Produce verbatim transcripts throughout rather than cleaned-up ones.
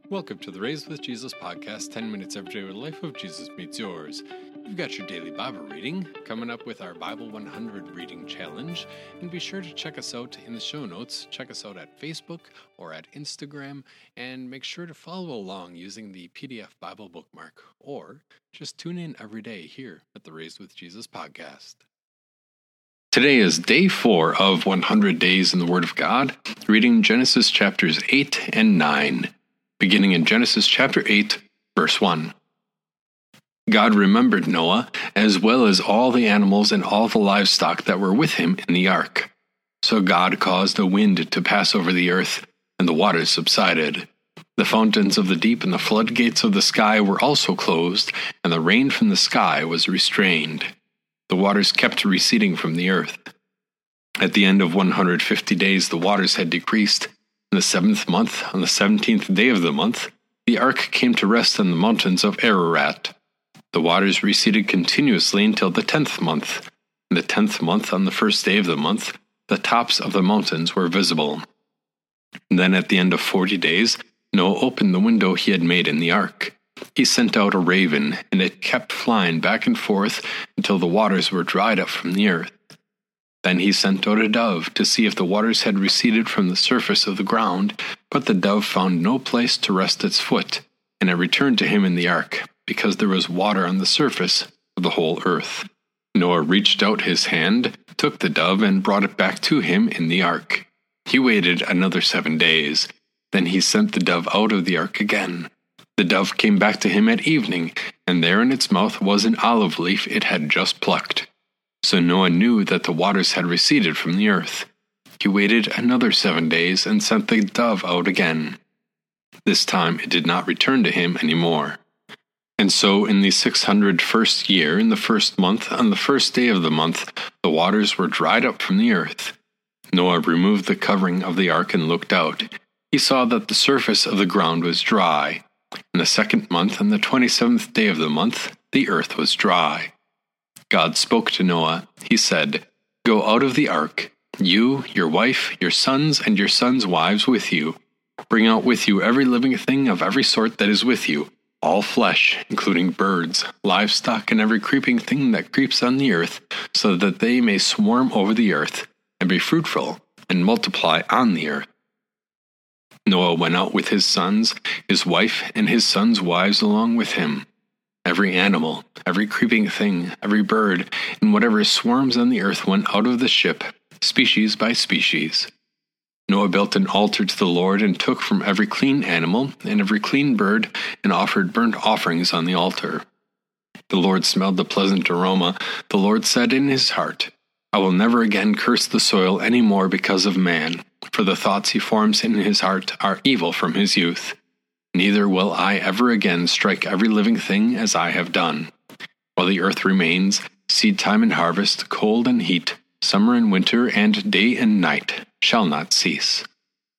Welcome to the Raised with Jesus podcast, ten minutes every day where the life of Jesus meets yours. You've got your daily Bible reading, coming up with our Bible one hundred reading challenge, and be sure to check us out in the show notes. Check us out at Facebook or at Instagram, and make sure to follow along using the P D F Bible bookmark, or just tune in every day here at the Raised with Jesus podcast. Today is day four of one hundred Days in the Word of God, reading Genesis chapters eight and nine. Beginning in Genesis chapter eight, verse one. God remembered Noah, as well as all the animals and all the livestock that were with him in the ark. So God caused a wind to pass over the earth, and the waters subsided. The fountains of the deep and the floodgates of the sky were also closed, and the rain from the sky was restrained. The waters kept receding from the earth. At the end of one hundred fifty days, the waters had decreased. In the seventh month, on the seventeenth day of the month, the ark came to rest on the mountains of Ararat. The waters receded continuously until the tenth month. In the tenth month, on the first day of the month, the tops of the mountains were visible. And then at the end of forty days, Noah opened the window he had made in the ark. He sent out a raven, and it kept flying back and forth until the waters were dried up from the earth. Then he sent out a dove to see if the waters had receded from the surface of the ground, but the dove found no place to rest its foot, and it returned to him in the ark, because there was water on the surface of the whole earth. Noah reached out his hand, took the dove, and brought it back to him in the ark. He waited another seven days. Then he sent the dove out of the ark again. The dove came back to him at evening, and there in its mouth was an olive leaf it had just plucked. So Noah knew that the waters had receded from the earth. He waited another seven days and sent the dove out again. This time it did not return to him any more. And so in the six hundred first year, in the first month, on the first day of the month, the waters were dried up from the earth. Noah removed the covering of the ark and looked out. He saw that the surface of the ground was dry. In the second month, on the twenty-seventh day of the month, the earth was dry. God spoke to Noah. He said, "Go out of the ark, you, your wife, your sons, and your sons' wives with you. Bring out with you every living thing of every sort that is with you, all flesh, including birds, livestock, and every creeping thing that creeps on the earth, so that they may swarm over the earth, and be fruitful, and multiply on the earth." Noah went out with his sons, his wife, and his sons' wives along with him. Every animal, every creeping thing, every bird, and whatever swarms on the earth went out of the ship, species by species. Noah built an altar to the Lord and took from every clean animal and every clean bird and offered burnt offerings on the altar. The Lord smelled the pleasant aroma. The Lord said in his heart, "I will never again curse the soil any more because of man, for the thoughts he forms in his heart are evil from his youth. Neither will I ever again strike every living thing as I have done. While the earth remains, seed time and harvest, cold and heat, summer and winter, and day and night shall not cease."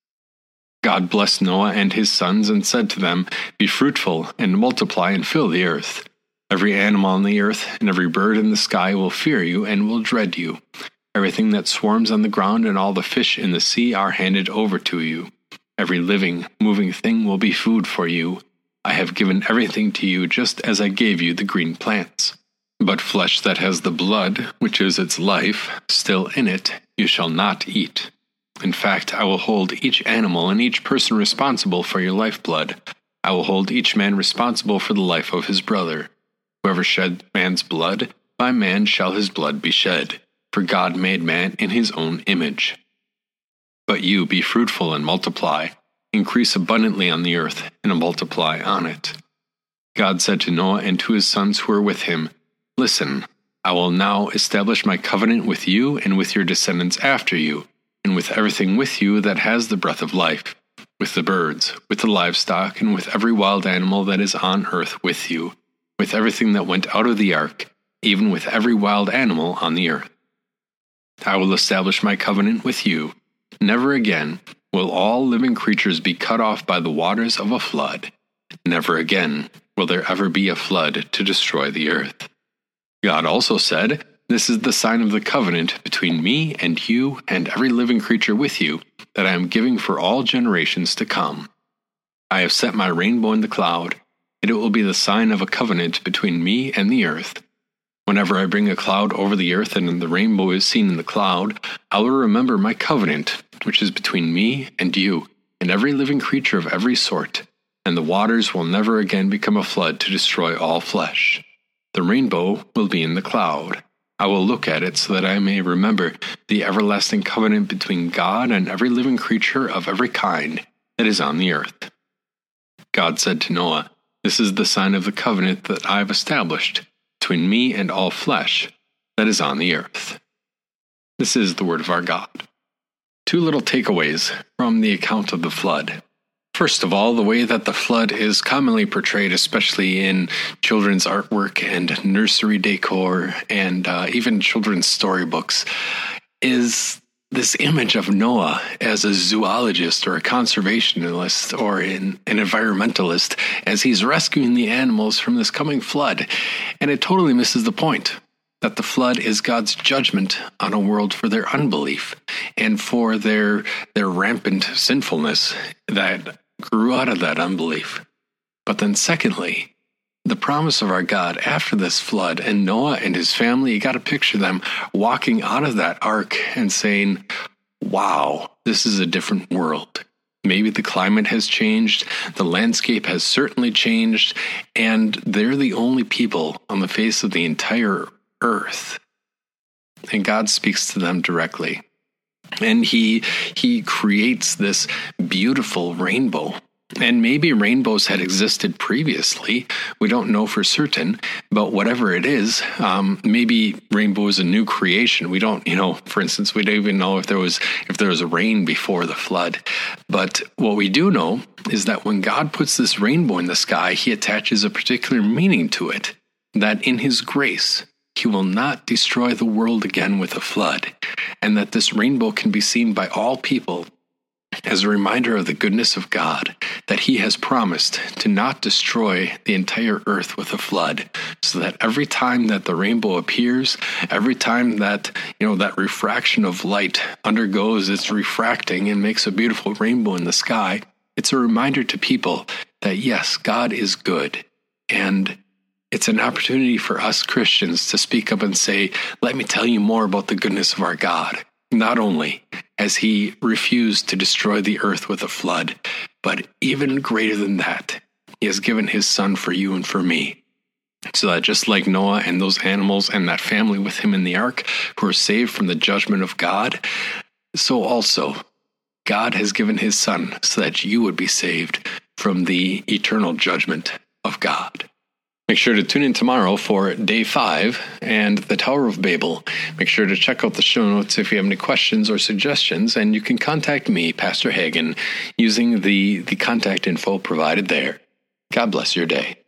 God blessed Noah and his sons and said to them, "Be fruitful and multiply and fill the earth. Every animal on the earth and every bird in the sky will fear you and will dread you. Everything that swarms on the ground and all the fish in the sea are handed over to you. Every living, moving thing will be food for you. I have given everything to you just as I gave you the green plants. But flesh that has the blood, which is its life, still in it, you shall not eat. In fact, I will hold each animal and each person responsible for your lifeblood. I will hold each man responsible for the life of his brother. Whoever shed man's blood, by man shall his blood be shed. For God made man in his own image. But you be fruitful and multiply, increase abundantly on the earth, and multiply on it." God said to Noah and to his sons who were with him, "Listen, I will now establish my covenant with you and with your descendants after you, and with everything with you that has the breath of life, with the birds, with the livestock, and with every wild animal that is on earth with you, with everything that went out of the ark, even with every wild animal on the earth. I will establish my covenant with you. Never again will all living creatures be cut off by the waters of a flood. Never again will there ever be a flood to destroy the earth." God also said, "This is the sign of the covenant between me and you and every living creature with you that I am giving for all generations to come. I have set my rainbow in the cloud, and it will be the sign of a covenant between me and the earth. Whenever I bring a cloud over the earth and the rainbow is seen in the cloud, I will remember my covenant, which is between me and you, and every living creature of every sort, and the waters will never again become a flood to destroy all flesh. The rainbow will be in the cloud. I will look at it so that I may remember the everlasting covenant between God and every living creature of every kind that is on the earth. God said to Noah, "This is the sign of the covenant that I have established between me and all flesh that is on the earth." This is the word of our God. Two little takeaways from the account of the flood. First of all, the way that the flood is commonly portrayed, especially in children's artwork and nursery decor and uh, even children's storybooks, is this image of Noah as a zoologist or a conservationist or an, an environmentalist as he's rescuing the animals from this coming flood. And it totally misses the point that the flood is God's judgment on a world for their unbelief and for their, their rampant sinfulness that grew out of that unbelief. But then secondly, the promise of our God after this flood, and Noah and his family, you got to picture them walking out of that ark and saying, wow, this is a different world. Maybe the climate has changed, the landscape has certainly changed, and they're the only people on the face of the entire earth. And God speaks to them directly. And he he creates this beautiful rainbow. And maybe rainbows had existed previously. We don't know for certain, but whatever it is, um, maybe rainbow is a new creation. We don't, you know, for instance, we don't even know if there was if there was a rain before the flood. But what we do know is that when God puts this rainbow in the sky, he attaches a particular meaning to it, that in his grace, he will not destroy the world again with a flood, and that this rainbow can be seen by all people as a reminder of the goodness of God, that he has promised to not destroy the entire earth with a flood, so that every time that the rainbow appears, every time that, you know, that refraction of light undergoes its refracting and makes a beautiful rainbow in the sky, it's a reminder to people that yes, God is good, and it's an opportunity for us Christians to speak up and say, let me tell you more about the goodness of our God. Not only has he refused to destroy the earth with a flood, but even greater than that, he has given his son for you and for me. So that just like Noah and those animals and that family with him in the ark who are saved from the judgment of God, so also God has given his son so that you would be saved from the eternal judgment of God. Make sure to tune in tomorrow for day five and the Tower of Babel. Make sure to check out the show notes if you have any questions or suggestions, and you can contact me, Pastor Hagen, using the, the contact info provided there. God bless your day.